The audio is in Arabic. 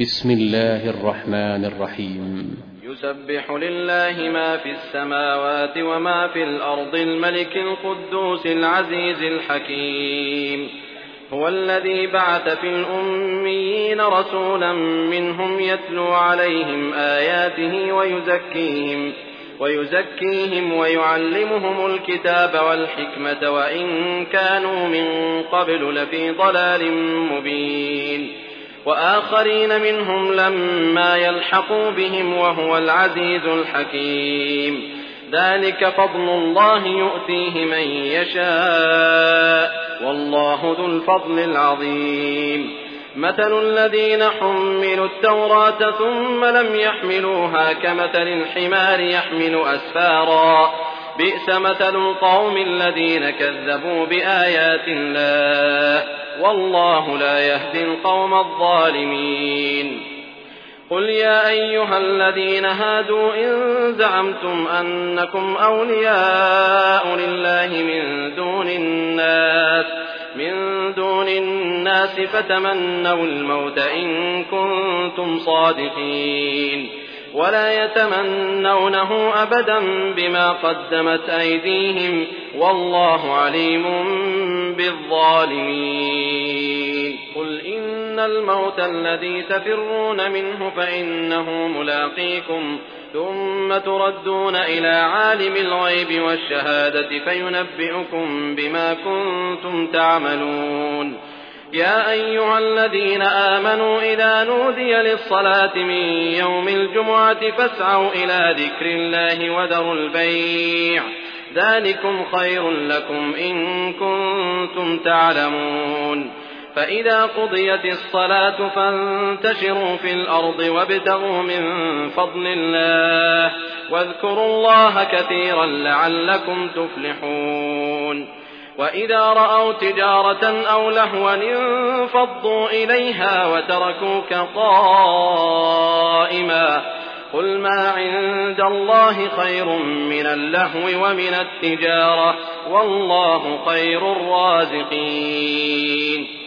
بسم الله الرحمن الرحيم. يسبح لله ما في السماوات وما في الأرض الملك القدوس العزيز الحكيم. هو الذي بعث في الأميين رسولا منهم يتلو عليهم آياته ويزكيهم ويعلمهم الكتاب والحكمة وإن كانوا من قبل لفي ضلال مبين، وآخرين منهم لما يلحقوا بهم وهو العزيز الحكيم. ذلك فضل الله يؤتيه من يشاء والله ذو الفضل العظيم. مثل الذين حملوا التوراة ثم لم يحملوها كمثل الحمار يحمل أسفارا، بئس مثل القوم الذين كذبوا بآيات الله والله لا يهدي القوم الظالمين. قل يا أيها الذين هادوا إن زعمتم أنكم أولياء لله من دون الناس فتمنوا الموت إن كنتم صادقين، ولا يتمنونه أبدا بما قدمت أيديهم والله عليم بالظالمين. قل إن الموت الذي تفرون منه فإنه ملاقيكم ثم تردون إلى عالم الغيب والشهادة فينبئكم بما كنتم تعملون. يا أيها الذين آمنوا إذا نودي للصلاة من يوم الجمعة فاسعوا إلى ذكر الله وذروا البيع، ذلكم خير لكم إن كنتم تعلمون. فإذا قضيت الصلاة فانتشروا في الأرض وابتغوا من فضل الله واذكروا الله كثيرا لعلكم تفلحون. وإذا رأوا تجارة أو لهوا انفضوا إليها وتركوك قائما، قل ما عند الله خير من اللهو ومن التجارة والله خير الرازقين.